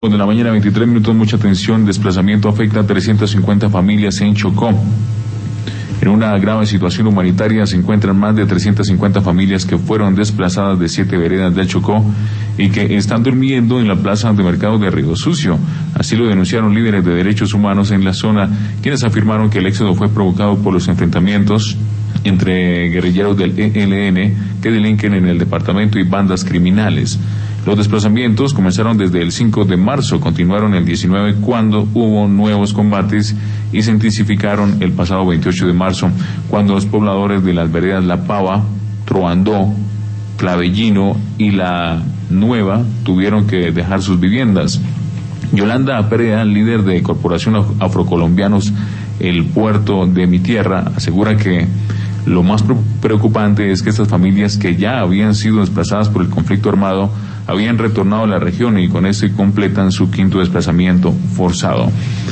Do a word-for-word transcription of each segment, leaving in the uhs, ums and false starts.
De la mañana, veintitrés minutos, mucha atención. Desplazamiento afecta a trescientas cincuenta familias en Chocó. En una grave situación humanitaria se encuentran más de trescientas cincuenta familias que fueron desplazadas de siete veredas del Chocó y que están durmiendo en la plaza de mercado de Río Sucio. Así lo denunciaron líderes de derechos humanos en la zona, quienes afirmaron que el éxodo fue provocado por los enfrentamientos entre guerrilleros del E L N que delinquen en el departamento y bandas criminales. Los desplazamientos comenzaron desde el cinco de marzo, continuaron el diecinueve cuando hubo nuevos combates y se intensificaron el pasado veintiocho de marzo cuando los pobladores de las veredas La Pava, Troandó, Clavellino y La Nueva tuvieron que dejar sus viviendas. Yolanda Perea, líder de Corporación Afrocolombianos El Puerto de Mi Tierra, asegura que lo más preocupante es que estas familias que ya habían sido desplazadas por el conflicto armado habían retornado a la región y con esto completan su quinto desplazamiento forzado.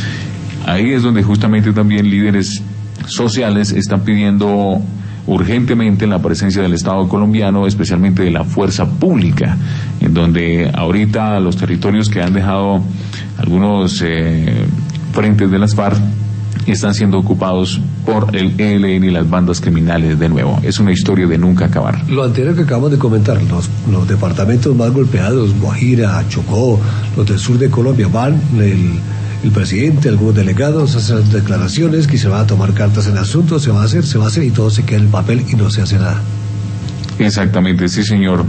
Ahí es donde justamente también líderes sociales están pidiendo urgentemente la presencia del Estado colombiano, especialmente de la fuerza pública, en donde ahorita los territorios que han dejado algunos eh, frentes de las FARC están siendo ocupados por el E L N y las bandas criminales de nuevo. Es una historia de nunca acabar. Lo anterior que acabamos de comentar, los, los departamentos más golpeados, Guajira, Chocó, los del sur de Colombia, van, el, el presidente, algunos delegados hacen declaraciones que se van a tomar cartas en el asunto, se va a hacer, se va a hacer y todo se queda en el papel y no se hace nada. Exactamente, sí señor.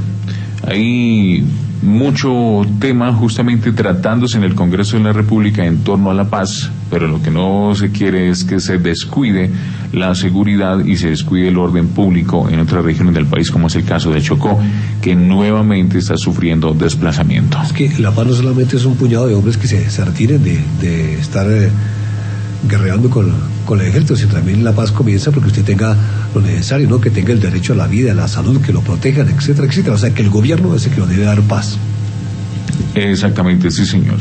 Hay mucho tema justamente tratándose en el Congreso de la República en torno a la paz, pero lo que no se quiere es que se descuide la seguridad y se descuide el orden público en otras regiones del país, como es el caso de Chocó, que nuevamente está sufriendo desplazamiento. Es que la paz no solamente es un puñado de hombres que se, se retiren de, de estar eh, guerreando con, con el ejército, sino también la paz comienza porque usted tenga lo necesario, ¿no? Que tenga el derecho a la vida, a la salud, que lo protejan, etcétera, etcétera. O sea, que el gobierno es el que nos debe dar paz. Exactamente, sí señor.